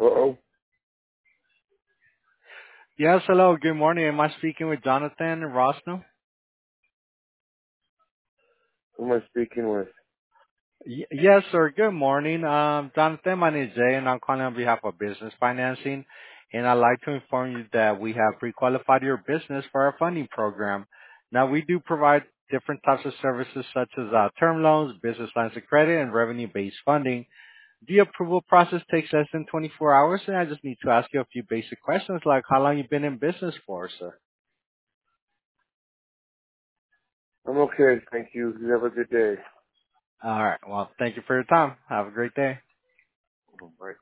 Uh-oh. Yes, hello. Good morning. Am I speaking with Jonathan Rosno? Who am I speaking with? Yes, sir. Good morning. Jonathan, my name is Jay, and I'm calling on behalf of Business Financing. And I'd like to inform you that we have pre-qualified your business for our funding program. Now, we do provide different types of services such as term loans, business lines of credit, and revenue-based funding. The approval process takes less than 24 hours, and I just need to ask you a few basic questions like how long you've been in business for, sir. I'm okay, thank you. You have a good day. All right. Well, thank you for your time. Have a great day. Bye.